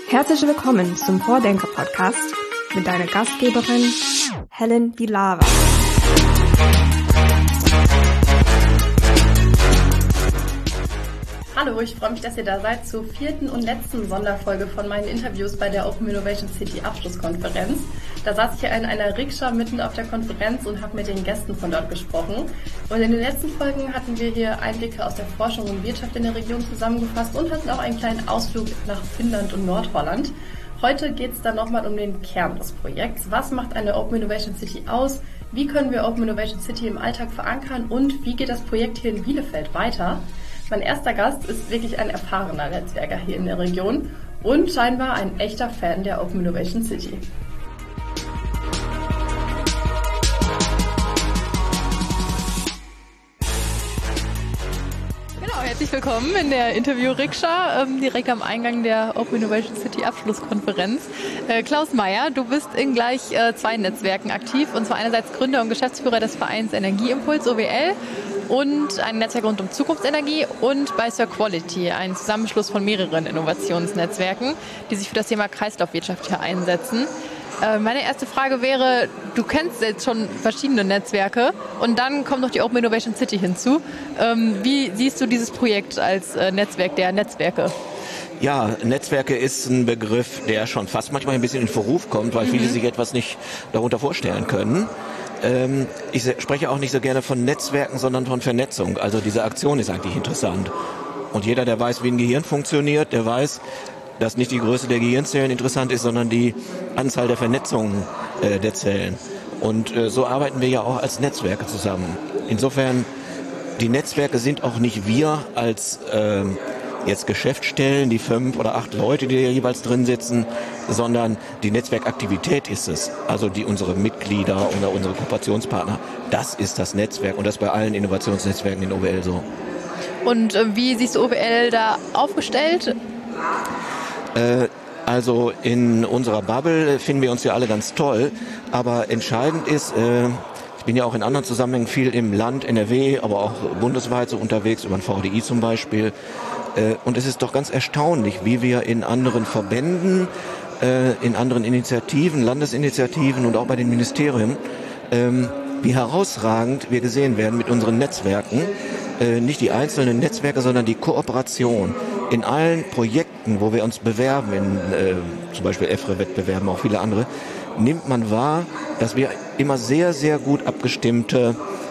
Herzlich willkommen zum Vordenker-Podcast mit deiner Gastgeberin Helen Vilava. Hallo, ich freue mich, dass ihr da seid zur 4. und letzten Sonderfolge von meinen Interviews bei der Open Innovation City Abschlusskonferenz. Da saß ich ja in einer Rikscha mitten auf der Konferenz und habe mit den Gästen von dort gesprochen. Und in den letzten Folgen hatten wir hier Einblicke aus der Forschung und Wirtschaft in der Region zusammengefasst und hatten auch einen kleinen Ausflug nach Finnland und Nordholland. Heute geht es dann nochmal um den Kern des Projekts. Was macht eine Open Innovation City aus? Wie können wir Open Innovation City im Alltag verankern? Und wie geht das Projekt hier in Bielefeld weiter? Mein erster Gast ist wirklich ein erfahrener Netzwerker hier in der Region und scheinbar ein echter Fan der Open Innovation City. Herzlich willkommen in der Interview-Rikscha, direkt am Eingang der Open Innovation City Abschlusskonferenz. Klaus Meyer, du bist in gleich zwei Netzwerken aktiv, und zwar einerseits Gründer und Geschäftsführer des Vereins Energieimpuls, OWL, und ein Netzwerk rund um Zukunftsenergie, und bei Cirquality, ein Zusammenschluss von mehreren Innovationsnetzwerken, die sich für das Thema Kreislaufwirtschaft hier einsetzen. Meine erste Frage wäre, du kennst jetzt schon verschiedene Netzwerke und dann kommt noch die Open Innovation City hinzu. Wie siehst du dieses Projekt als Netzwerk der Netzwerke? Ja, Netzwerke ist ein Begriff, der schon fast manchmal ein bisschen in Verruf kommt, weil viele sich etwas nicht darunter vorstellen können. Ich spreche auch nicht so gerne von Netzwerken, sondern von Vernetzung. Also diese Aktion ist eigentlich interessant. Und jeder, der weiß, wie ein Gehirn funktioniert, der weiß, dass nicht die Größe der Gehirnzellen interessant ist, sondern die Anzahl der Vernetzungen der Zellen. Und so arbeiten wir ja auch als Netzwerke zusammen. Insofern, die Netzwerke sind auch nicht wir als jetzt Geschäftsstellen, die 5 oder 8 Leute, die hier jeweils drin sitzen, sondern die Netzwerkaktivität ist es. Also unsere Mitglieder oder unsere Kooperationspartner, das ist das Netzwerk, und das bei allen Innovationsnetzwerken in OWL so. Und wie siehst du OWL da aufgestellt? Also in unserer Bubble finden wir uns ja alle ganz toll, aber entscheidend ist, ich bin ja auch in anderen Zusammenhängen viel im Land, NRW, aber auch bundesweit so unterwegs, über den VDI zum Beispiel. Und es ist doch ganz erstaunlich, wie wir in anderen Verbänden, in anderen Initiativen, Landesinitiativen und auch bei den Ministerien, wie herausragend wir gesehen werden mit unseren Netzwerken. Nicht die einzelnen Netzwerke, sondern die Kooperation. In allen Projekten, wo wir uns bewerben, in zum Beispiel EFRE-Wettbewerben, auch viele andere, nimmt man wahr, dass wir immer sehr, sehr gut abgestimmte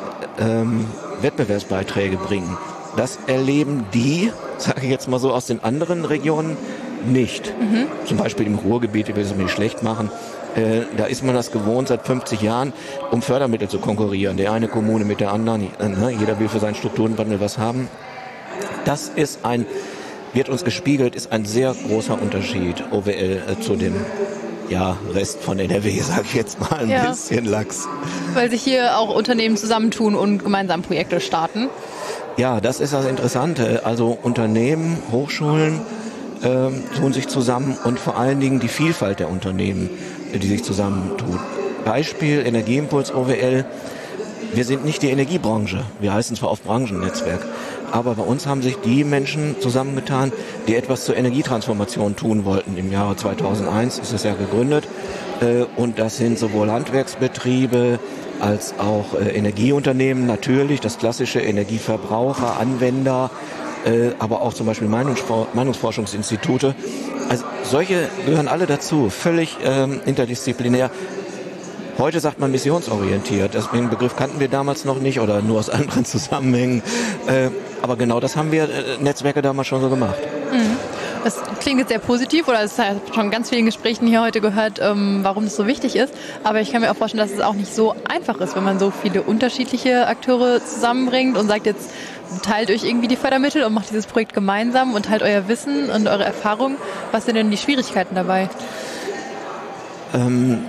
Wettbewerbsbeiträge bringen. Das erleben die, sage ich jetzt mal so, aus den anderen Regionen nicht. Zum Beispiel im Ruhrgebiet, ich will es nicht schlecht machen, da ist man das gewohnt seit 50 Jahren, um Fördermittel zu konkurrieren. Die eine Kommune mit der anderen, jeder will für seinen Strukturenwandel was haben. Das ist wird uns gespiegelt, ist ein sehr großer Unterschied, OWL zu dem Rest von NRW, sage ich jetzt mal, ein bisschen lax. Weil sich hier auch Unternehmen zusammentun und gemeinsam Projekte starten. Ja, das ist das Interessante. Also Unternehmen, Hochschulen tun sich zusammen, und vor allen Dingen die Vielfalt der Unternehmen, die sich zusammentun. Beispiel Energieimpuls OWL. Wir sind nicht die Energiebranche. Wir heißen zwar auf Branchennetzwerk, aber bei uns haben sich die Menschen zusammengetan, die etwas zur Energietransformation tun wollten. Im Jahre 2001 ist es ja gegründet. Und das sind sowohl Handwerksbetriebe als auch Energieunternehmen, natürlich, das klassische Energieverbraucher, Anwender, aber auch zum Beispiel Meinungsforschungsinstitute. Also solche gehören alle dazu, völlig interdisziplinär. Heute sagt man missionsorientiert. Den Begriff kannten wir damals noch nicht oder nur aus anderen Zusammenhängen. Aber genau das haben wir Netzwerke damals schon so gemacht. Das klingt jetzt sehr positiv, oder es hat schon ganz vielen Gesprächen hier heute gehört, warum das so wichtig ist. Aber ich kann mir auch vorstellen, dass es auch nicht so einfach ist, wenn man so viele unterschiedliche Akteure zusammenbringt und sagt, jetzt teilt euch irgendwie die Fördermittel und macht dieses Projekt gemeinsam und teilt euer Wissen und eure Erfahrung. Was sind denn die Schwierigkeiten dabei?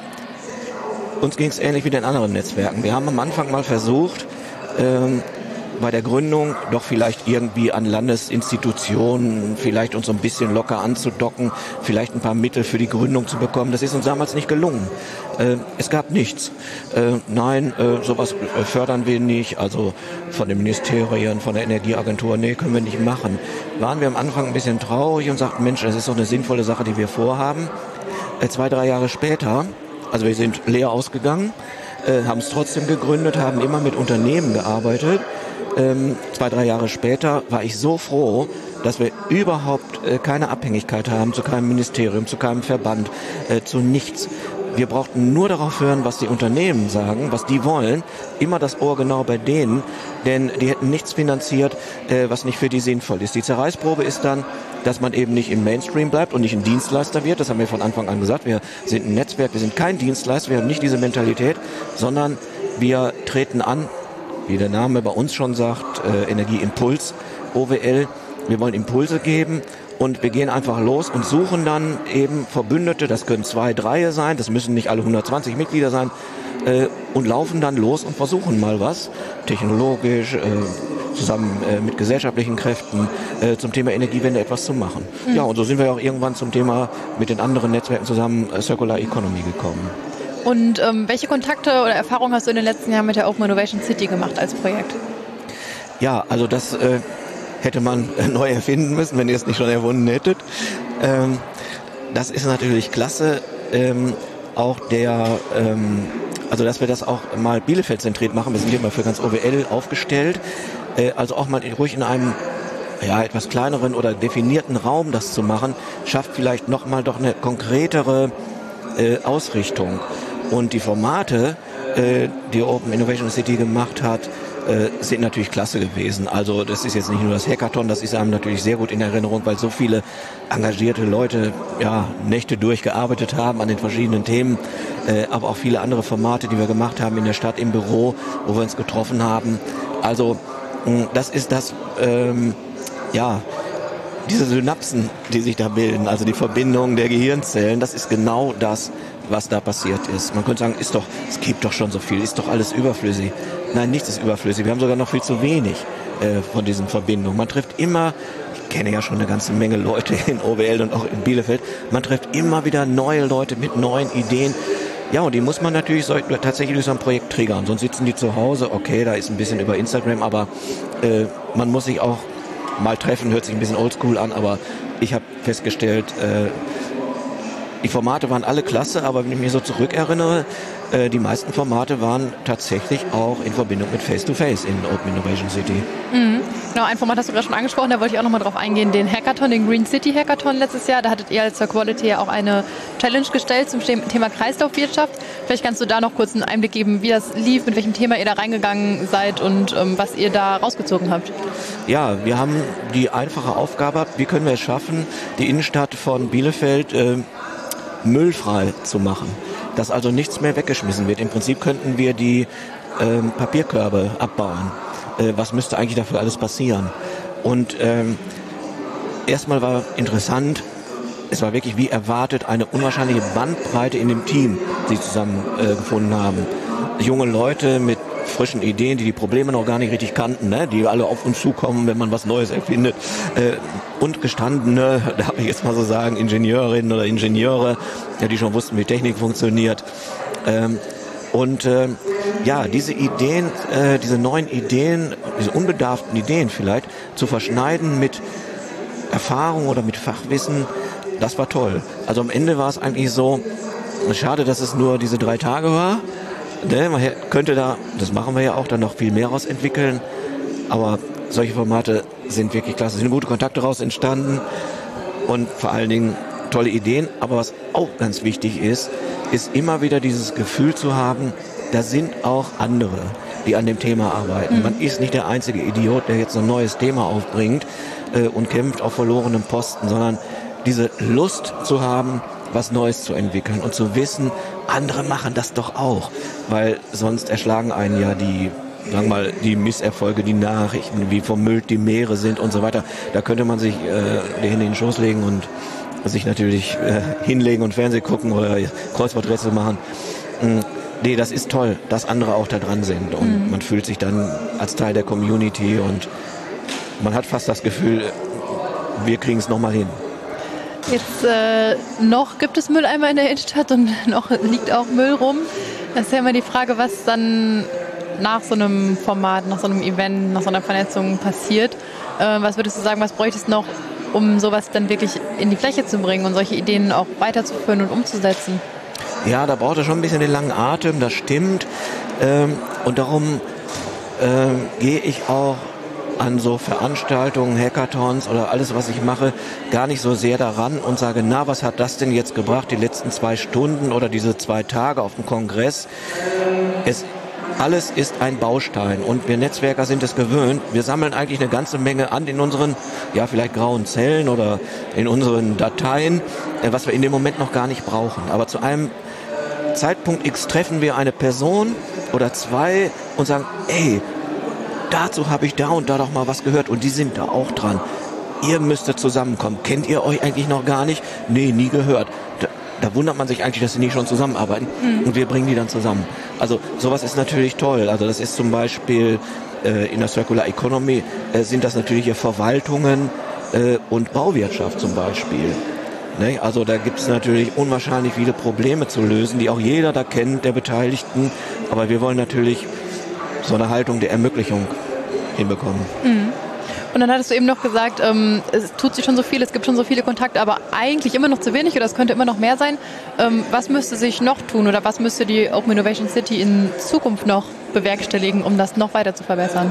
Uns ging es ähnlich wie den anderen Netzwerken. Wir haben am Anfang mal versucht, bei der Gründung doch vielleicht irgendwie an Landesinstitutionen vielleicht uns so ein bisschen locker anzudocken, vielleicht ein paar Mittel für die Gründung zu bekommen. Das ist uns damals nicht gelungen. Es gab nichts. Nein, sowas fördern wir nicht, also von den Ministerien, von der Energieagentur, nee, können wir nicht machen. Waren wir am Anfang ein bisschen traurig und sagten, Mensch, das ist doch eine sinnvolle Sache, die wir vorhaben. 2-3 Jahre später, also wir sind leer ausgegangen, haben es trotzdem gegründet, haben immer mit Unternehmen gearbeitet. 2-3 Jahre später war ich so froh, dass wir überhaupt keine Abhängigkeit haben zu keinem Ministerium, zu keinem Verband, zu nichts. Wir brauchten nur darauf hören, was die Unternehmen sagen, was die wollen. Immer das Ohr genau bei denen, denn die hätten nichts finanziert, was nicht für die sinnvoll ist. Die Zerreißprobe ist dann, dass man eben nicht im Mainstream bleibt und nicht ein Dienstleister wird. Das haben wir von Anfang an gesagt. Wir sind ein Netzwerk, wir sind kein Dienstleister, wir haben nicht diese Mentalität, sondern wir treten an, wie der Name bei uns schon sagt, Energieimpuls, OWL. Wir wollen Impulse geben. Und wir gehen einfach los und suchen dann eben Verbündete, das können 2, 3 sein, das müssen nicht alle 120 Mitglieder sein, und laufen dann los und versuchen mal was, technologisch, zusammen mit gesellschaftlichen Kräften, zum Thema Energiewende etwas zu machen. Mhm. Ja, und so sind wir auch irgendwann zum Thema mit den anderen Netzwerken zusammen Circular Economy gekommen. Und welche Kontakte oder Erfahrungen hast du in den letzten Jahren mit der Open Innovation City gemacht als Projekt? Ja, also das hätte man neu erfinden müssen, wenn ihr es nicht schon erfunden hättet. Das ist natürlich klasse. Auch also dass wir das auch mal Bielefeld-zentriert machen. Wir sind hier mal für ganz OWL aufgestellt. Also auch mal ruhig in einem etwas kleineren oder definierten Raum das zu machen, schafft vielleicht nochmal doch eine konkretere Ausrichtung. Und die Formate, die Open Innovation City gemacht hat, sind natürlich klasse gewesen. Also das ist jetzt nicht nur das Hackathon, das ist einem natürlich sehr gut in Erinnerung, weil so viele engagierte Leute Nächte durchgearbeitet haben an den verschiedenen Themen, aber auch viele andere Formate, die wir gemacht haben in der Stadt, im Büro, wo wir uns getroffen haben. Also das ist das, diese Synapsen, die sich da bilden, also die Verbindung der Gehirnzellen, das ist genau das, was da passiert ist. Man könnte sagen, es gibt doch schon so viel, ist doch alles überflüssig. Nein, nichts ist überflüssig. Wir haben sogar noch viel zu wenig von diesen Verbindungen. Man trifft immer, ich kenne ja schon eine ganze Menge Leute in OWL und auch in Bielefeld, man trifft immer wieder neue Leute mit neuen Ideen. Ja, und die muss man natürlich tatsächlich durch so ein Projekt triggern. Sonst sitzen die zu Hause, okay, da ist ein bisschen über Instagram, aber man muss sich auch mal treffen, hört sich ein bisschen oldschool an, aber ich habe festgestellt, die Formate waren alle klasse, aber wenn ich mich so zurückerinnere, die meisten Formate waren tatsächlich auch in Verbindung mit Face-to-Face in Open Innovation City. Mhm. Genau, ein Format hast du gerade schon angesprochen, da wollte ich auch nochmal drauf eingehen, den Hackathon, den Green City Hackathon letztes Jahr. Da hattet ihr als Quality ja auch eine Challenge gestellt zum Thema Kreislaufwirtschaft. Vielleicht kannst du da noch kurz einen Einblick geben, wie das lief, mit welchem Thema ihr da reingegangen seid und was ihr da rausgezogen habt. Ja, wir haben die einfache Aufgabe, wie können wir es schaffen, die Innenstadt von Bielefeld müllfrei zu machen, dass also nichts mehr weggeschmissen wird. Im Prinzip könnten wir die Papierkörbe abbauen. Was müsste eigentlich dafür alles passieren? Und erstmal war interessant, es war wirklich wie erwartet eine unwahrscheinliche Bandbreite in dem Team, die zusammen gefunden haben. Junge Leute mit frischen Ideen, die Probleme noch gar nicht richtig kannten, ne? Die alle auf uns zukommen, wenn man was Neues erfindet. Und gestandene, darf ich jetzt mal so sagen, Ingenieurinnen oder Ingenieure, die schon wussten, wie Technik funktioniert. Diese Ideen, diese neuen Ideen, diese unbedarften Ideen vielleicht, zu verschneiden mit Erfahrung oder mit Fachwissen, das war toll. Also am Ende war es eigentlich so, schade, dass es nur diese 3 Tage war. Man könnte da, das machen wir ja auch, dann noch viel mehr raus entwickeln. Aber solche Formate sind wirklich klasse. Es sind gute Kontakte daraus entstanden und vor allen Dingen tolle Ideen. Aber was auch ganz wichtig ist immer wieder dieses Gefühl zu haben, da sind auch andere, die an dem Thema arbeiten. Man ist nicht der einzige Idiot, der jetzt so ein neues Thema aufbringt und kämpft auf verlorenem Posten, sondern diese Lust zu haben, was Neues zu entwickeln und zu wissen, andere machen das doch auch, weil sonst erschlagen einen ja die Misserfolge, die Nachrichten, wie vermüllt die Meere sind und so weiter. Da könnte man sich die Hände in den Schoß legen und sich natürlich hinlegen und Fernsehen gucken oder Kreuzworträtsel machen. nee, das ist toll, dass andere auch da dran sind und man fühlt sich dann als Teil der Community und man hat fast das Gefühl, wir kriegen es nochmal hin. Jetzt noch gibt es Mülleimer in der Innenstadt und noch liegt auch Müll rum. Das ist ja immer die Frage, was dann nach so einem Format, nach so einem Event, nach so einer Vernetzung passiert. Was würdest du sagen, was bräuchtest du noch, um sowas dann wirklich in die Fläche zu bringen und solche Ideen auch weiterzuführen und umzusetzen? Ja, da braucht er schon ein bisschen den langen Atem, das stimmt. Und darum gehe ich auch an so Veranstaltungen, Hackathons oder alles, was ich mache, gar nicht so sehr daran und sage, na, was hat das denn jetzt gebracht, die letzten 2 Stunden oder diese 2 Tage auf dem Kongress? Alles ist ein Baustein und wir Netzwerker sind es gewöhnt. Wir sammeln eigentlich eine ganze Menge an in unseren, ja, vielleicht grauen Zellen oder in unseren Dateien, was wir in dem Moment noch gar nicht brauchen. Aber zu einem Zeitpunkt X treffen wir eine Person oder 2 und sagen, ey, dazu habe ich da und da doch mal was gehört und die sind da auch dran. Ihr müsstet zusammenkommen. Kennt ihr euch eigentlich noch gar nicht? Nee, nie gehört. Da wundert man sich eigentlich, dass sie nicht schon zusammenarbeiten und wir bringen die dann zusammen. Also sowas ist natürlich toll. Also das ist zum Beispiel in der Circular Economy sind das natürlich hier Verwaltungen und Bauwirtschaft zum Beispiel. Ne? Also da gibt es natürlich unwahrscheinlich viele Probleme zu lösen, die auch jeder da kennt, der Beteiligten. Aber wir wollen natürlich so eine Haltung der Ermöglichung hinbekommen. Und dann hattest du eben noch gesagt, es tut sich schon so viel, es gibt schon so viele Kontakte, aber eigentlich immer noch zu wenig oder es könnte immer noch mehr sein. Was müsste sich noch tun oder was müsste die Open Innovation City in Zukunft noch bewerkstelligen, um das noch weiter zu verbessern?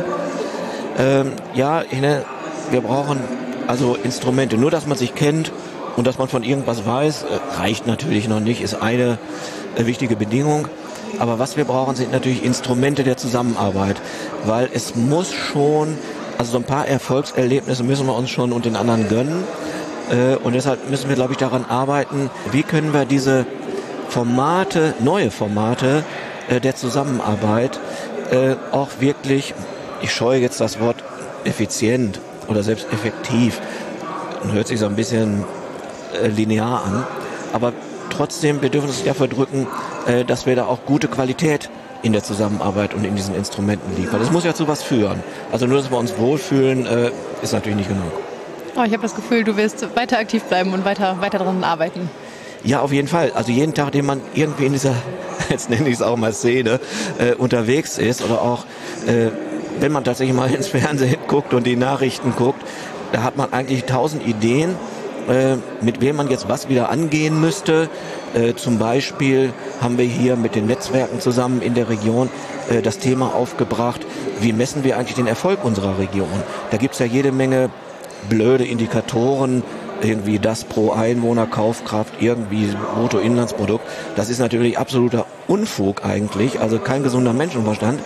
Ja, wir brauchen also Instrumente. Nur, dass man sich kennt und dass man von irgendwas weiß, reicht natürlich noch nicht, ist eine wichtige Bedingung. Aber was wir brauchen, sind natürlich Instrumente der Zusammenarbeit, weil es muss schon, also so ein paar Erfolgserlebnisse müssen wir uns schon und den anderen gönnen. Und deshalb müssen wir, glaube ich, daran arbeiten, wie können wir diese Formate, neue Formate der Zusammenarbeit auch wirklich, ich scheue jetzt das Wort effizient oder selbst effektiv, hört sich so ein bisschen linear an, aber trotzdem, wir dürfen uns nicht dafür drücken, dass wir da auch gute Qualität in der Zusammenarbeit und in diesen Instrumenten liefern. Das muss ja zu was führen. Also nur, dass wir uns wohlfühlen, ist natürlich nicht genug. Oh, ich habe das Gefühl, du wirst weiter aktiv bleiben und weiter daran arbeiten. Ja, auf jeden Fall. Also jeden Tag, den man irgendwie in dieser, jetzt nenne ich es auch mal Szene, unterwegs ist oder auch, wenn man tatsächlich mal ins Fernsehen guckt und die Nachrichten guckt, da hat man eigentlich 1000 Ideen, mit wem man jetzt was wieder angehen müsste. Zum Beispiel haben wir hier mit den Netzwerken zusammen in der Region das Thema aufgebracht, wie messen wir eigentlich den Erfolg unserer Region. Da gibt es ja jede Menge blöde Indikatoren, irgendwie das pro Einwohner, Kaufkraft, irgendwie Bruttoinlandsprodukt. Das ist natürlich absoluter Unfug eigentlich, also kein gesunder Menschenverstand.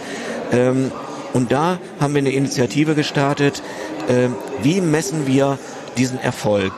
Und da haben wir eine Initiative gestartet, wie messen wir diesen Erfolg.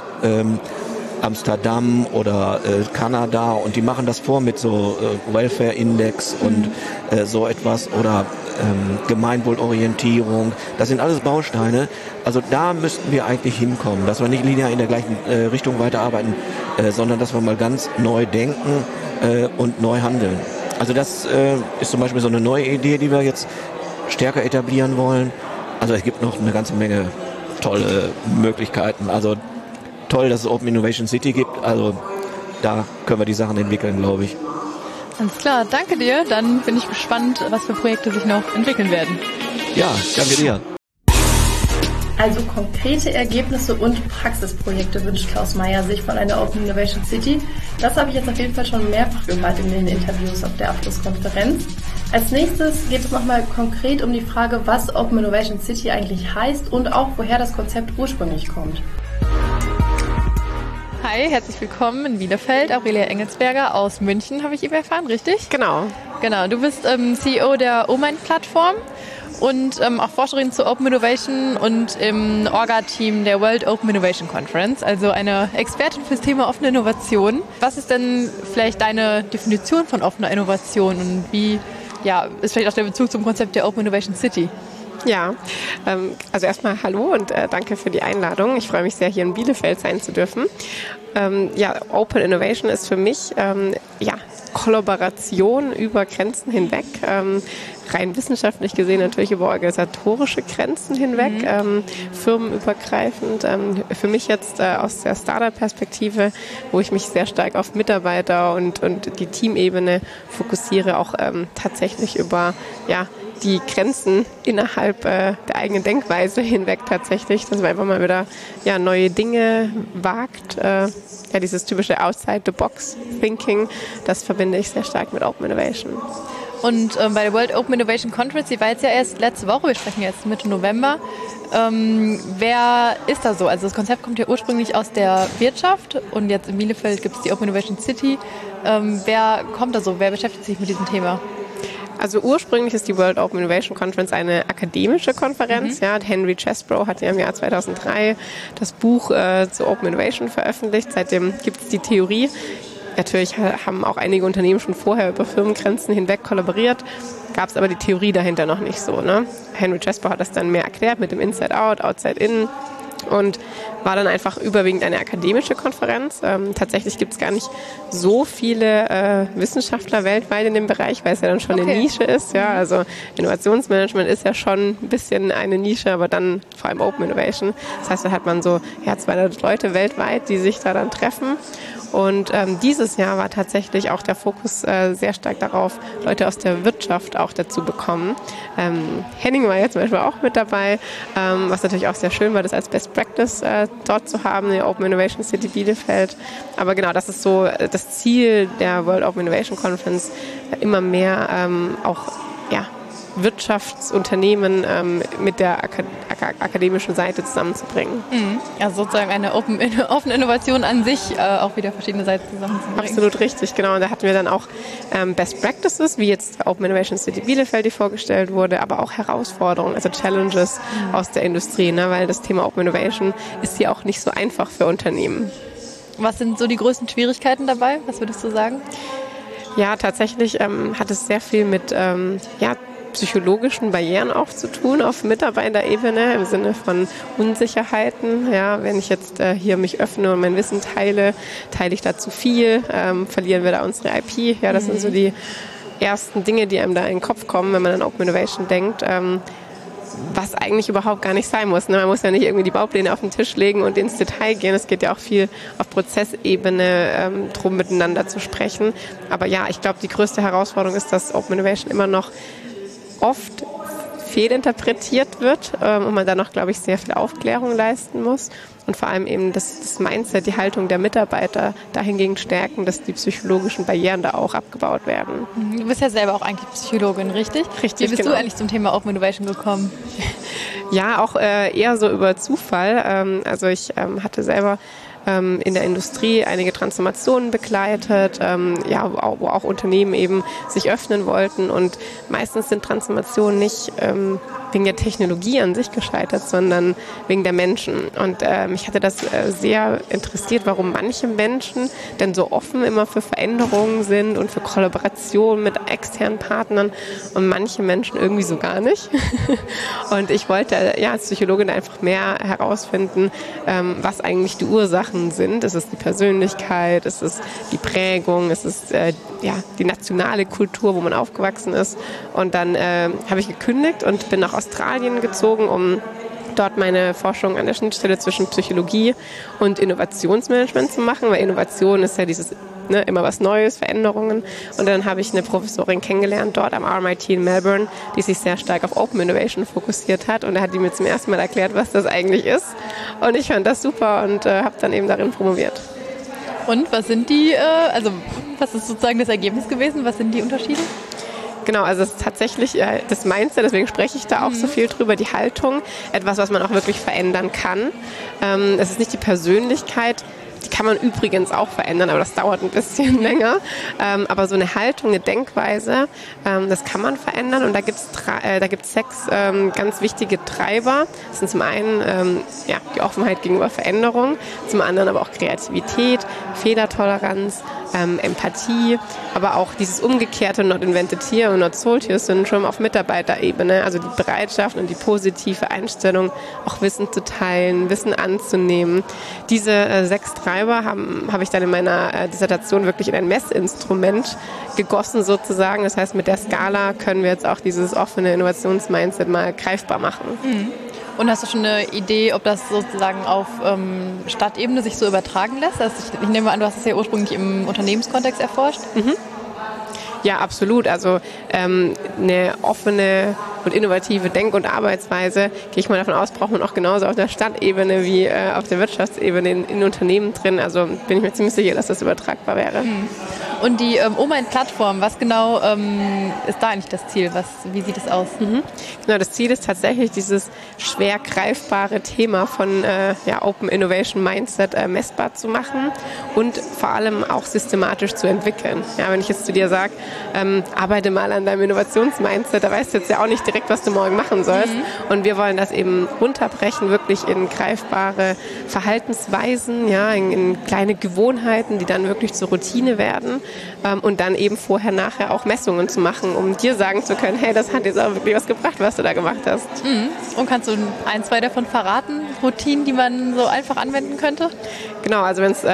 Amsterdam oder Kanada und die machen das vor mit so Welfare Index und so etwas oder Gemeinwohlorientierung. Das sind alles Bausteine. Also da müssten wir eigentlich hinkommen, dass wir nicht linear in der gleichen Richtung weiterarbeiten, sondern dass wir mal ganz neu denken und neu handeln. Also das ist zum Beispiel so eine neue Idee, die wir jetzt stärker etablieren wollen. Also es gibt noch eine ganze Menge tolle Möglichkeiten. Also toll, dass es Open Innovation City gibt. Also da können wir die Sachen entwickeln, glaube ich. Alles klar, danke dir. Dann bin ich gespannt, was für Projekte sich noch entwickeln werden. Ja, danke dir. Also konkrete Ergebnisse und Praxisprojekte wünscht Klaus Meyer sich von einer Open Innovation City. Das habe ich jetzt auf jeden Fall schon mehrfach gehört in den Interviews auf der Abschlusskonferenz. Als nächstes geht es nochmal konkret um die Frage, was Open Innovation City eigentlich heißt und auch woher das Konzept ursprünglich kommt. Hi, herzlich willkommen in Bielefeld. Aurelia Engelsberger aus München, habe ich eben erfahren, richtig? Genau. Du bist CEO der OMIND-Plattform und auch Forscherin zu Open Innovation und im Orga-Team der World Open Innovation Conference, also eine Expertin fürs Thema offene Innovation. Was ist denn vielleicht deine Definition von offener Innovation und wie ist vielleicht auch der Bezug zum Konzept der Open Innovation City? Ja, also erstmal hallo und danke für die Einladung. Ich freue mich sehr, hier in Bielefeld sein zu dürfen. Open Innovation ist für mich Kollaboration über Grenzen hinweg, rein wissenschaftlich gesehen natürlich über organisatorische Grenzen hinweg, firmenübergreifend. Für mich jetzt aus der Startup-Perspektive, wo ich mich sehr stark auf Mitarbeiter und die Teamebene fokussiere, auch tatsächlich über die Grenzen innerhalb der eigenen Denkweise hinweg tatsächlich, dass man einfach mal wieder neue Dinge wagt. Dieses typische Outside-the-Box-Thinking, das verbinde ich sehr stark mit Open Innovation. Und bei der World Open Innovation Conference, die war jetzt ja erst letzte Woche, wir sprechen jetzt Mitte November. Wer ist da so? Also das Konzept kommt ja ursprünglich aus der Wirtschaft und jetzt in Bielefeld gibt es die Open Innovation City. Wer kommt da so? Wer beschäftigt sich mit diesem Thema? Also ursprünglich ist die World Open Innovation Conference eine akademische Konferenz. Henry Chesbrough hat ja im Jahr 2003 das Buch zu Open Innovation veröffentlicht. Seitdem gibt es die Theorie. Natürlich haben auch einige Unternehmen schon vorher über Firmengrenzen hinweg kollaboriert, gab es aber die Theorie dahinter noch nicht so. Ne? Henry Chesbrough hat das dann mehr erklärt mit dem Inside-Out, Outside-In und war dann einfach überwiegend eine akademische Konferenz. Tatsächlich gibt es gar nicht so viele Wissenschaftler weltweit in dem Bereich, weil es ja dann schon eine Nische ist. Ja? Also Innovationsmanagement ist ja schon ein bisschen eine Nische, aber dann vor allem Open Innovation. Das heißt, da hat man so 200 Leute weltweit, die sich da dann treffen. Und dieses Jahr war tatsächlich auch der Fokus sehr stark darauf, Leute aus der Wirtschaft auch dazu bekommen. Henning war jetzt zum Beispiel auch mit dabei, was natürlich auch sehr schön war, das als Best Practice dort zu haben, in der Open Innovation City Bielefeld. Aber genau, das ist so das Ziel der World Open Innovation Conference, immer mehr auch Wirtschaftsunternehmen mit der akademischen Seite zusammenzubringen. Also sozusagen eine offene Innovation an sich, auch wieder verschiedene Seiten zusammenzubringen. Absolut richtig, genau. Und da hatten wir dann auch Best Practices, wie jetzt Open Innovation City Bielefeld, die vorgestellt wurde, aber auch Herausforderungen, also Challenges aus der Industrie, ne? Weil das Thema Open Innovation ist ja auch nicht so einfach für Unternehmen. Was sind so die größten Schwierigkeiten dabei? Was würdest du sagen? Ja, tatsächlich hat es sehr viel mit psychologischen Barrieren auch zu tun auf Mitarbeiterebene im Sinne von Unsicherheiten. Ja, wenn ich jetzt hier mich öffne und mein Wissen teile ich da zu viel, verlieren wir da unsere IP. Ja, das sind so die ersten Dinge, die einem da in den Kopf kommen, wenn man an Open Innovation denkt. Was eigentlich überhaupt gar nicht sein muss. Ne? Man muss ja nicht irgendwie die Baupläne auf den Tisch legen und ins Detail gehen. Es geht ja auch viel auf Prozessebene drum, miteinander zu sprechen. Aber ja, ich glaube, die größte Herausforderung ist, dass Open Innovation immer noch oft fehlinterpretiert wird und man da noch, glaube ich, sehr viel Aufklärung leisten muss und vor allem eben das Mindset, die Haltung der Mitarbeiter dahingegen stärken, dass die psychologischen Barrieren da auch abgebaut werden. Du bist ja selber auch eigentlich Psychologin, richtig? Richtig, Wie bist du eigentlich zum Thema Open Innovation gekommen? Ja, auch eher so über Zufall. Also ich hatte selber in der Industrie einige Transformationen begleitet, wo auch Unternehmen eben sich öffnen wollten und meistens sind Transformationen nicht wegen der Technologie an sich gescheitert, sondern wegen der Menschen. Und mich hatte das sehr interessiert, warum manche Menschen denn so offen immer für Veränderungen sind und für Kollaboration mit externen Partnern und manche Menschen irgendwie so gar nicht. Und ich wollte als Psychologin einfach mehr herausfinden, was eigentlich die Ursachen sind. Es ist die Persönlichkeit, es ist die Prägung, es ist die nationale Kultur, wo man aufgewachsen ist. Und dann habe ich gekündigt und bin nach Australien gezogen, um dort meine Forschung an der Schnittstelle zwischen Psychologie und Innovationsmanagement zu machen, weil Innovation ist ja dieses immer was Neues, Veränderungen. Und dann habe ich eine Professorin kennengelernt dort am RMIT in Melbourne, die sich sehr stark auf Open Innovation fokussiert hat. Und da hat die mir zum ersten Mal erklärt, was das eigentlich ist. Und ich fand das super und habe dann eben darin promoviert. Und was sind was ist sozusagen das Ergebnis gewesen? Was sind die Unterschiede? Genau, also es ist tatsächlich das Mindset, deswegen spreche ich da auch so viel drüber, die Haltung, etwas, was man auch wirklich verändern kann. Es ist nicht die Persönlichkeit, die kann man übrigens auch verändern, aber das dauert ein bisschen länger. Aber so eine Haltung, eine Denkweise, das kann man verändern und da gibt's 6 ganz wichtige Treiber. Das sind zum einen die Offenheit gegenüber Veränderung, zum anderen aber auch Kreativität, Fehlertoleranz, Empathie, aber auch dieses umgekehrte Not Invented Here und Not Sold Here Syndrome auf Mitarbeiterebene, also die Bereitschaft und die positive Einstellung, auch Wissen zu teilen, Wissen anzunehmen. Diese 6 Treiber selber habe ich dann in meiner Dissertation wirklich in ein Messinstrument gegossen sozusagen. Das heißt, mit der Skala können wir jetzt auch dieses offene Innovationsmindset mal greifbar machen. Und hast du schon eine Idee, ob das sozusagen auf Stadtebene sich so übertragen lässt? Also ich nehme an, du hast es ja ursprünglich im Unternehmenskontext erforscht. Ja, absolut. Also eine offene und innovative Denk- und Arbeitsweise, gehe ich mal davon aus, braucht man auch genauso auf der Stadtebene wie auf der Wirtschaftsebene in Unternehmen drin. Also bin ich mir ziemlich sicher, dass das übertragbar wäre. Und die OMind-Plattform, was genau ist da eigentlich das Ziel? Wie sieht es aus? Genau, das Ziel ist tatsächlich, dieses schwer greifbare Thema von Open Innovation Mindset messbar zu machen und vor allem auch systematisch zu entwickeln. Ja, wenn ich jetzt zu dir sage, arbeite mal an deinem Innovationsmindset, da weißt du jetzt ja auch nicht direkt, was du morgen machen sollst. Und wir wollen das eben runterbrechen, wirklich in greifbare Verhaltensweisen, ja, in kleine Gewohnheiten, die dann wirklich zur Routine werden. Und dann eben vorher, nachher auch Messungen zu machen, um dir sagen zu können, hey, das hat jetzt auch wirklich was gebracht, was du da gemacht hast. Und kannst du ein, zwei davon verraten, Routinen, die man so einfach anwenden könnte? Genau, also wenn es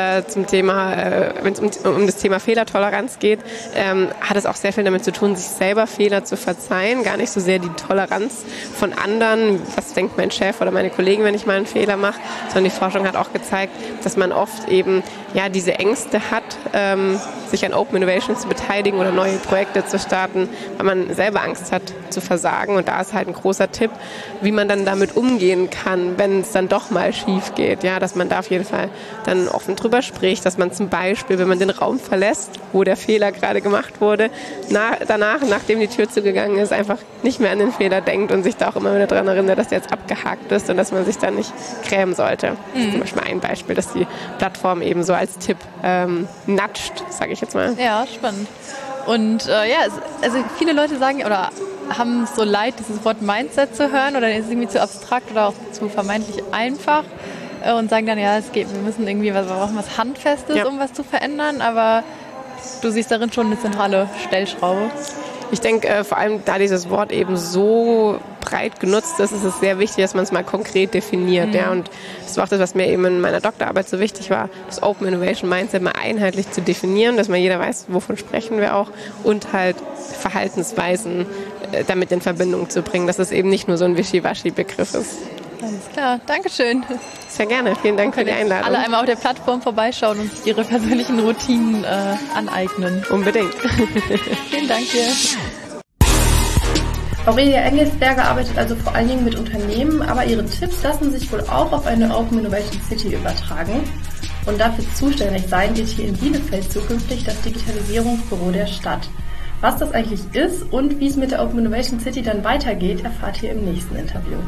um das Thema Fehlertoleranz geht, hat es auch sehr viel damit zu tun, sich selber Fehler zu verzeihen, gar nicht so sehr die Toleranz von anderen, was denkt mein Chef oder meine Kollegen, wenn ich mal einen Fehler mache, sondern die Forschung hat auch gezeigt, dass man oft eben diese Ängste hat, sich an Open Innovation zu beteiligen oder neue Projekte zu starten, weil man selber Angst hat zu versagen. Und da ist halt ein großer Tipp, wie man dann damit umgehen kann, wenn es dann doch mal schief geht. Ja, dass man da auf jeden Fall dann offen drüber spricht, dass man zum Beispiel, wenn man den Raum verlässt, wo der Fehler gerade gemacht wurde, danach, nachdem die Tür zugegangen ist, einfach nicht mehr an den Fehler denkt und sich da auch immer wieder daran erinnert, dass der jetzt abgehakt ist und dass man sich dann nicht grämen sollte. Das ist zum Beispiel ein Beispiel, dass die Plattform eben so als Tipp nudgt, sage ich jetzt mal. Ja, spannend. Und also viele Leute sagen oder haben so leid, dieses Wort Mindset zu hören oder ist es irgendwie zu abstrakt oder auch zu vermeintlich einfach und sagen dann, ja, wir müssen irgendwie wir brauchen was Handfestes, um was zu verändern, aber du siehst darin schon eine zentrale Stellschraube. Ich denke, vor allem da dieses Wort eben so breit genutzt ist, ist es sehr wichtig, dass man es mal konkret definiert. Ja? Und das war auch das, was mir eben in meiner Doktorarbeit so wichtig war, das Open Innovation Mindset mal einheitlich zu definieren, dass mal jeder weiß, wovon sprechen wir auch und halt Verhaltensweisen damit in Verbindung zu bringen, dass es eben nicht nur so ein Wischiwaschi-Begriff ist. Alles klar, Dankeschön. Sehr gerne, vielen Dank für die Einladung. Alle einmal auf der Plattform vorbeischauen und sich ihre persönlichen Routinen aneignen. Unbedingt. Vielen Dank dir. Aurelia Engelsberger arbeitet also vor allen Dingen mit Unternehmen, aber ihre Tipps lassen sich wohl auch auf eine Open Innovation City übertragen. Und dafür zuständig sein wird hier in Bielefeld zukünftig das Digitalisierungsbüro der Stadt. Was das eigentlich ist und wie es mit der Open Innovation City dann weitergeht, erfahrt ihr im nächsten Interview.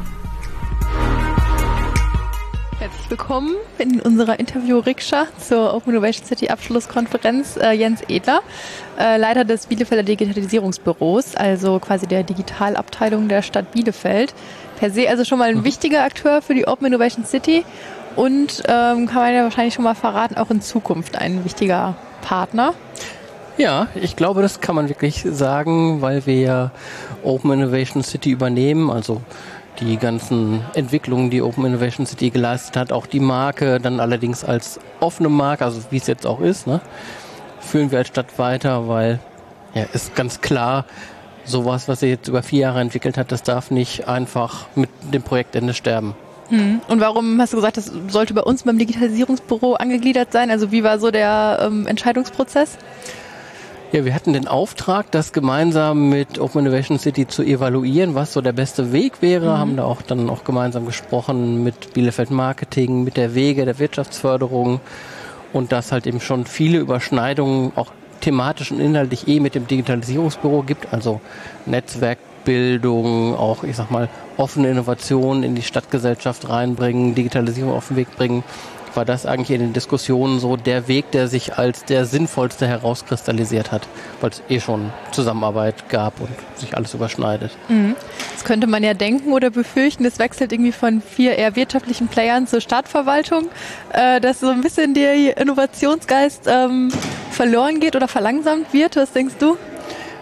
Herzlich willkommen in unserer Interview-Rikscha zur Open Innovation City Abschlusskonferenz. Jens Edler, Leiter des Bielefelder Digitalisierungsbüros, also quasi der Digitalabteilung der Stadt Bielefeld. Per se also schon mal ein wichtiger Akteur für die Open Innovation City und kann man ja wahrscheinlich schon mal verraten, auch in Zukunft ein wichtiger Partner. Ja, ich glaube, das kann man wirklich sagen, weil wir ja Open Innovation City übernehmen, also die ganzen Entwicklungen, die Open Innovation City geleistet hat, auch die Marke, dann allerdings als offene Marke, also wie es jetzt auch ist, führen wir als Stadt weiter, weil ist ganz klar, sowas, was er jetzt über 4 Jahre entwickelt hat, das darf nicht einfach mit dem Projektende sterben. Und warum hast du gesagt, das sollte bei uns beim Digitalisierungsbüro angegliedert sein? Also wie war so der Entscheidungsprozess? Ja, wir hatten den Auftrag, das gemeinsam mit Open Innovation City zu evaluieren, was so der beste Weg wäre. Haben da auch dann auch gemeinsam gesprochen mit Bielefeld Marketing, mit der Wege, der Wirtschaftsförderung und dass halt eben schon viele Überschneidungen auch thematisch und inhaltlich mit dem Digitalisierungsbüro gibt, also Netzwerkbildung, auch ich sag mal offene Innovationen in die Stadtgesellschaft reinbringen, Digitalisierung auf den Weg bringen. War das eigentlich in den Diskussionen so der Weg, der sich als der sinnvollste herauskristallisiert hat, weil es schon Zusammenarbeit gab und sich alles überschneidet. Das könnte man ja denken oder befürchten, es wechselt irgendwie von 4 eher wirtschaftlichen Playern zur Stadtverwaltung, dass so ein bisschen der Innovationsgeist verloren geht oder verlangsamt wird. Was denkst du?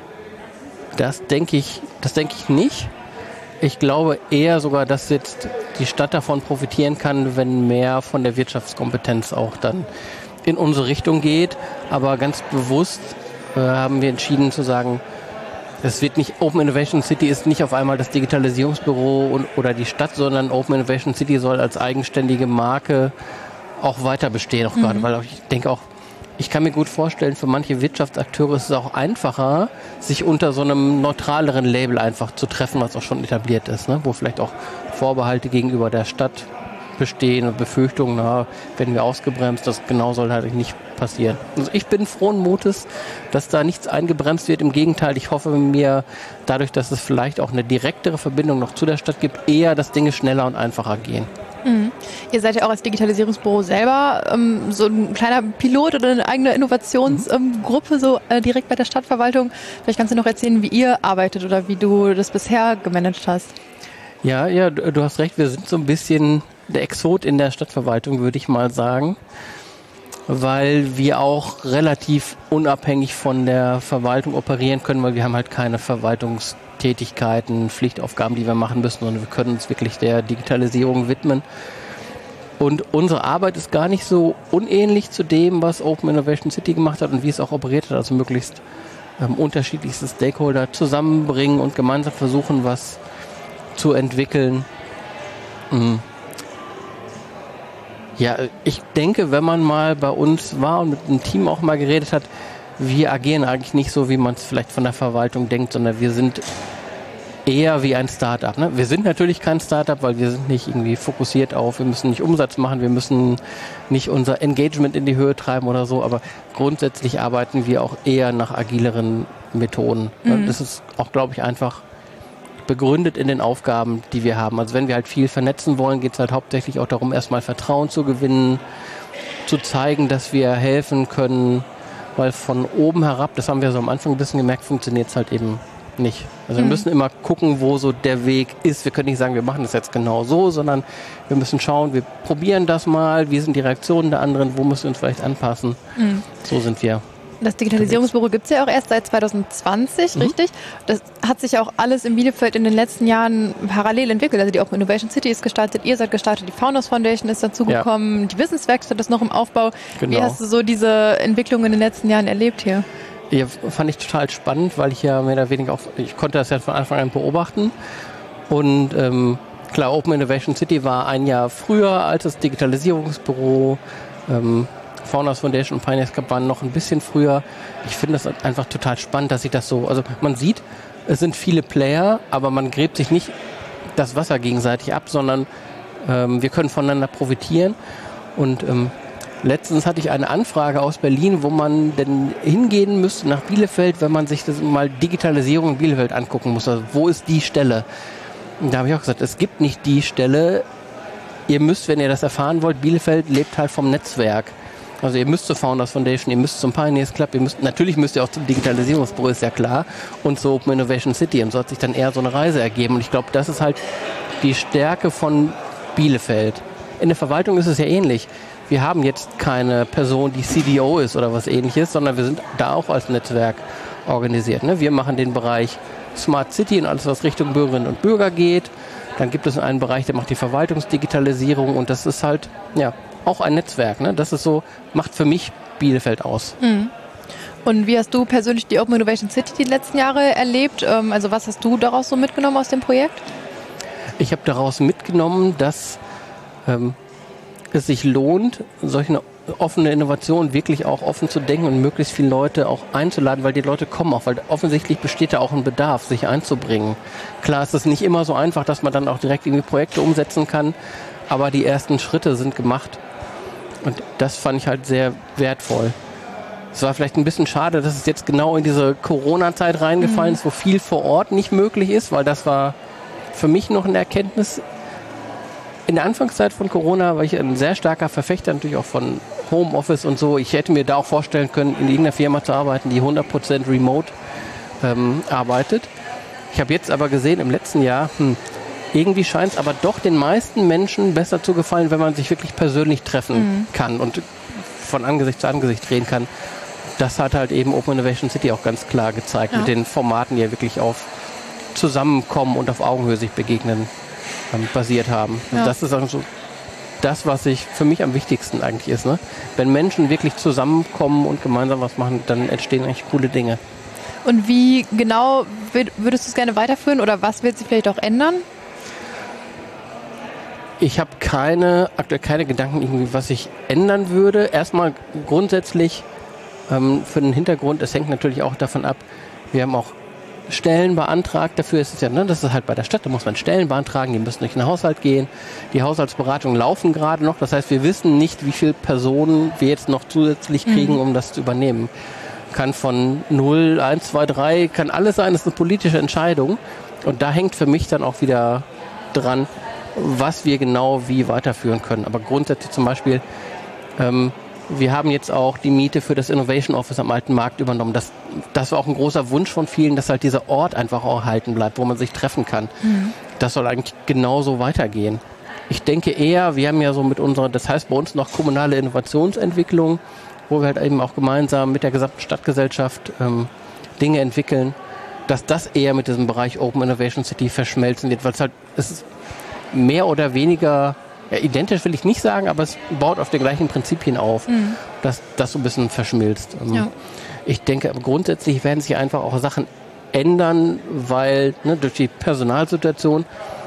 Das denke ich nicht. Ich glaube eher sogar, dass jetzt die Stadt davon profitieren kann, wenn mehr von der Wirtschaftskompetenz auch dann in unsere Richtung geht. Aber ganz bewusst haben wir entschieden zu sagen, es wird nicht, Open Innovation City ist nicht auf einmal das Digitalisierungsbüro oder die Stadt, sondern Open Innovation City soll als eigenständige Marke auch weiter bestehen, auch gerade, weil ich denke auch, ich kann mir gut vorstellen, für manche Wirtschaftsakteure ist es auch einfacher, sich unter so einem neutraleren Label einfach zu treffen, was auch schon etabliert ist, ne? Wo vielleicht auch Vorbehalte gegenüber der Stadt bestehen und Befürchtungen, werden wir ausgebremst, das genau soll halt nicht passieren. Also ich bin frohen Mutes, dass da nichts eingebremst wird. Im Gegenteil, ich hoffe mir dadurch, dass es vielleicht auch eine direktere Verbindung noch zu der Stadt gibt, eher, dass Dinge schneller und einfacher gehen. Mhm. Ihr seid ja auch als Digitalisierungsbüro selber so ein kleiner Pilot oder eine eigene Innovationsgruppe so direkt bei der Stadtverwaltung. Vielleicht kannst du noch erzählen, wie ihr arbeitet oder wie du das bisher gemanagt hast. Ja, du hast recht. Wir sind so ein bisschen der Exot in der Stadtverwaltung, würde ich mal sagen, weil wir auch relativ unabhängig von der Verwaltung operieren können, weil wir haben halt keine Verwaltungstätigkeiten, Pflichtaufgaben, die wir machen müssen, sondern wir können uns wirklich der Digitalisierung widmen. Und unsere Arbeit ist gar nicht so unähnlich zu dem, was Open Innovation City gemacht hat und wie es auch operiert hat, also möglichst unterschiedlichste Stakeholder zusammenbringen und gemeinsam versuchen, was zu entwickeln. Ja, ich denke, wenn man mal bei uns war und mit dem Team auch mal geredet hat, wir agieren eigentlich nicht so, wie man es vielleicht von der Verwaltung denkt, sondern wir sind eher wie ein Start-up. Ne? Wir sind natürlich kein Start-up, weil wir sind nicht irgendwie fokussiert auf, wir müssen nicht Umsatz machen, wir müssen nicht unser Engagement in die Höhe treiben oder so, aber grundsätzlich arbeiten wir auch eher nach agileren Methoden. Ne? Das ist auch, glaube ich, einfach begründet in den Aufgaben, die wir haben. Also wenn wir halt viel vernetzen wollen, geht es halt hauptsächlich auch darum, erstmal Vertrauen zu gewinnen, zu zeigen, dass wir helfen können, weil von oben herab, das haben wir so am Anfang ein bisschen gemerkt, funktioniert es halt eben nicht. Also wir müssen immer gucken, wo so der Weg ist. Wir können nicht sagen, wir machen das jetzt genau so, sondern wir müssen schauen, wir probieren das mal, wie sind die Reaktionen der anderen, wo müssen wir uns vielleicht anpassen. So sind wir. Das Digitalisierungsbüro gibt es ja auch erst seit 2020, richtig? Das hat sich auch alles in Bielefeld in den letzten Jahren parallel entwickelt. Also die Open Innovation City ist gestartet, ihr seid gestartet, die Founders Foundation ist dazugekommen, die Wissenswerkstatt ist noch im Aufbau. Genau. Wie hast du so diese Entwicklung in den letzten Jahren erlebt hier? Ja, fand ich total spannend, weil ich ja mehr oder weniger auch, ich konnte das ja von Anfang an beobachten. Und klar, Open Innovation City war ein Jahr früher als das Digitalisierungsbüro. Founders Foundation und Pioneers Cup waren noch ein bisschen früher. Ich finde das einfach total spannend, dass sich das so, also man sieht, es sind viele Player, aber man gräbt sich nicht das Wasser gegenseitig ab, sondern wir können voneinander profitieren. Und letztens hatte ich eine Anfrage aus Berlin, wo man denn hingehen müsste nach Bielefeld, wenn man sich das mal Digitalisierung in Bielefeld angucken muss. Also wo ist die Stelle? Und da habe ich auch gesagt, es gibt nicht die Stelle. Ihr müsst, wenn ihr das erfahren wollt, Bielefeld lebt halt vom Netzwerk. Also ihr müsst zur Founders Foundation, ihr müsst zum Pioneers Club, natürlich müsst ihr auch zum Digitalisierungsbüro, ist ja klar, und zur Open Innovation City. Und so hat sich dann eher so eine Reise ergeben. Und ich glaube, das ist halt die Stärke von Bielefeld. In der Verwaltung ist es ja ähnlich. Wir haben jetzt keine Person, die CDO ist oder was Ähnliches, sondern wir sind da auch als Netzwerk organisiert. Ne? Wir machen den Bereich Smart City und alles, was Richtung Bürgerinnen und Bürger geht. Dann gibt es einen Bereich, der macht die Verwaltungsdigitalisierung und das ist halt, ja, auch ein Netzwerk, ne? Das ist so, macht für mich Bielefeld aus. Und wie hast du persönlich die Open Innovation City die letzten Jahre erlebt? Also was hast du daraus so mitgenommen aus dem Projekt? Ich habe daraus mitgenommen, dass es sich lohnt, solche offene Innovation wirklich auch offen zu denken und möglichst viele Leute auch einzuladen, weil die Leute kommen auch, weil offensichtlich besteht da auch ein Bedarf, sich einzubringen. Klar ist es nicht immer so einfach, dass man dann auch direkt irgendwie Projekte umsetzen kann, aber die ersten Schritte sind gemacht. Und das fand ich halt sehr wertvoll. Es war vielleicht ein bisschen schade, dass es jetzt genau in diese Corona-Zeit reingefallen ist, wo viel vor Ort nicht möglich ist, weil das war für mich noch eine Erkenntnis. In der Anfangszeit von Corona war ich ein sehr starker Verfechter natürlich auch von Homeoffice und so. Ich hätte mir da auch vorstellen können, in irgendeiner Firma zu arbeiten, die 100% remote arbeitet. Ich habe jetzt aber gesehen, im letzten Jahr, irgendwie scheint es aber doch den meisten Menschen besser zu gefallen, wenn man sich wirklich persönlich treffen kann und von Angesicht zu Angesicht reden kann. Das hat halt eben Open Innovation City auch ganz klar gezeigt, mit den Formaten, die ja wirklich auf Zusammenkommen und auf Augenhöhe sich begegnen basiert haben. Ja. Das ist also das, was für mich am wichtigsten eigentlich ist. Ne? Wenn Menschen wirklich zusammenkommen und gemeinsam was machen, dann entstehen eigentlich coole Dinge. Und wie genau würdest du es gerne weiterführen oder was wird sich vielleicht auch ändern? Ich habe aktuell keine Gedanken, irgendwie, was ich ändern würde. Erstmal grundsätzlich für den Hintergrund, es hängt natürlich auch davon ab, wir haben auch Stellen beantragt. Dafür ist es ja, das ist halt bei der Stadt, da muss man Stellen beantragen, die müssen durch den Haushalt gehen. Die Haushaltsberatungen laufen gerade noch. Das heißt, wir wissen nicht, wie viele Personen wir jetzt noch zusätzlich kriegen, um das zu übernehmen. Kann von 0, 1, 2, 3, kann alles sein. Das ist eine politische Entscheidung. Und da hängt für mich dann auch wieder dran, was wir genau wie weiterführen können. Aber grundsätzlich zum Beispiel, wir haben jetzt auch die Miete für das Innovation Office am Alten Markt übernommen. Das war auch ein großer Wunsch von vielen, dass halt dieser Ort einfach auch erhalten bleibt, wo man sich treffen kann. Das soll eigentlich genauso weitergehen. Ich denke eher, wir haben ja so das heißt bei uns noch kommunale Innovationsentwicklung, wo wir halt eben auch gemeinsam mit der gesamten Stadtgesellschaft Dinge entwickeln, dass das eher mit diesem Bereich Open Innovation City verschmelzen wird, weil es ist mehr oder weniger, identisch will ich nicht sagen, aber es baut auf den gleichen Prinzipien auf, dass das so ein bisschen verschmilzt. Ich denke, grundsätzlich werden sich einfach auch Sachen ändern, weil durch die Personalsituation,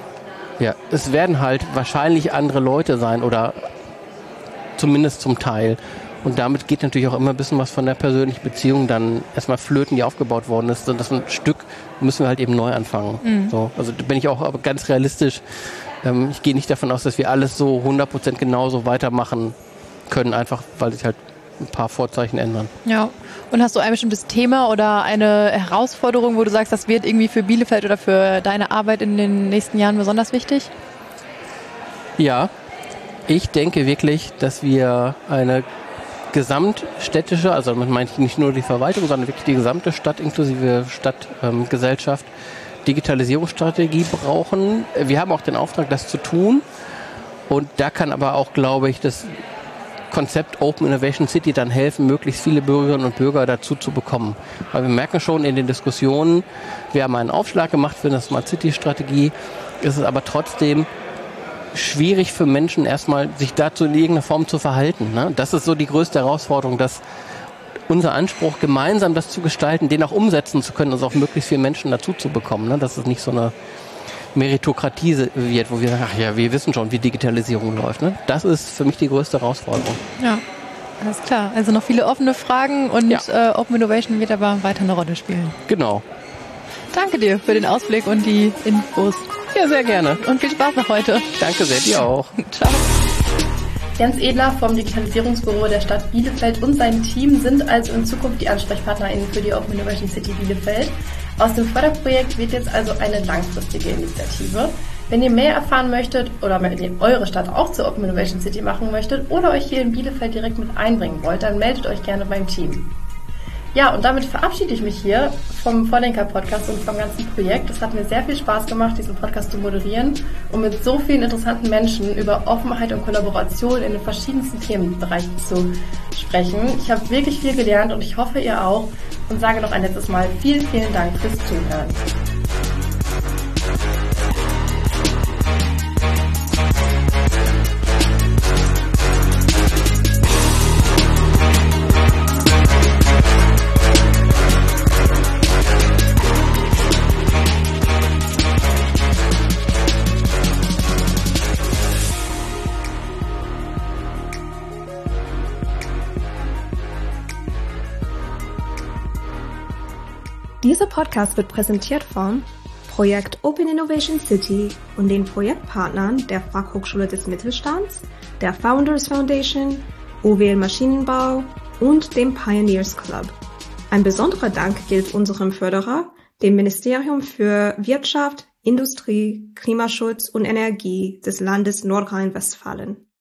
es werden halt wahrscheinlich andere Leute sein oder zumindest zum Teil. Und damit geht natürlich auch immer ein bisschen was von der persönlichen Beziehung dann erstmal flöten, die aufgebaut worden ist. Und das ein Stück müssen wir halt eben neu anfangen. So, also da bin ich auch aber ganz realistisch. Ich gehe nicht davon aus, dass wir alles so 100% genauso weitermachen können, einfach weil sich halt ein paar Vorzeichen ändern. Ja. Und hast du ein bestimmtes Thema oder eine Herausforderung, wo du sagst, das wird irgendwie für Bielefeld oder für deine Arbeit in den nächsten Jahren besonders wichtig? Ja, ich denke wirklich, dass wir eine gesamtstädtische, also damit meine ich nicht nur die Verwaltung, sondern wirklich die gesamte Stadt inklusive Stadtgesellschaft, Digitalisierungsstrategie brauchen. Wir haben auch den Auftrag, das zu tun. Und da kann aber auch, glaube ich, das Konzept Open Innovation City dann helfen, möglichst viele Bürgerinnen und Bürger dazu zu bekommen. Weil wir merken schon in den Diskussionen, wir haben einen Aufschlag gemacht für eine Smart City Strategie, ist es aber trotzdem schwierig für Menschen erstmal, sich dazu in irgendeiner Form zu verhalten. Ne? Das ist so die größte Herausforderung, dass unser Anspruch, gemeinsam das zu gestalten, den auch umsetzen zu können, also auch möglichst viele Menschen dazu zu bekommen. Ne? Dass es nicht so eine Meritokratie wird, wo wir sagen, wir wissen schon, wie Digitalisierung läuft. Ne? Das ist für mich die größte Herausforderung. Ja, alles klar. Also noch viele offene Fragen und Open Innovation wird aber weiter eine Rolle spielen. Genau. Danke dir für den Ausblick und die Infos. Ja, sehr gerne. Und viel Spaß noch heute. Danke sehr, dir auch. Ciao. Jens Edler vom Digitalisierungsbüro der Stadt Bielefeld und sein Team sind also in Zukunft die AnsprechpartnerInnen für die Open Innovation City Bielefeld. Aus dem Förderprojekt wird jetzt also eine langfristige Initiative. Wenn ihr mehr erfahren möchtet oder wenn ihr eure Stadt auch zur Open Innovation City machen möchtet oder euch hier in Bielefeld direkt mit einbringen wollt, dann meldet euch gerne beim Team. Ja, und damit verabschiede ich mich hier vom Vordenker-Podcast und vom ganzen Projekt. Es hat mir sehr viel Spaß gemacht, diesen Podcast zu moderieren und mit so vielen interessanten Menschen über Offenheit und Kollaboration in den verschiedensten Themenbereichen zu sprechen. Ich habe wirklich viel gelernt und ich hoffe, ihr auch. Und sage noch ein letztes Mal vielen Dank fürs Zuhören. Dieser Podcast wird präsentiert vom Projekt Open Innovation City und den Projektpartnern der Fachhochschule des Mittelstands, der Founders Foundation, OWL Maschinenbau und dem Pioneers Club. Ein besonderer Dank gilt unserem Förderer, dem Ministerium für Wirtschaft, Industrie, Klimaschutz und Energie des Landes Nordrhein-Westfalen.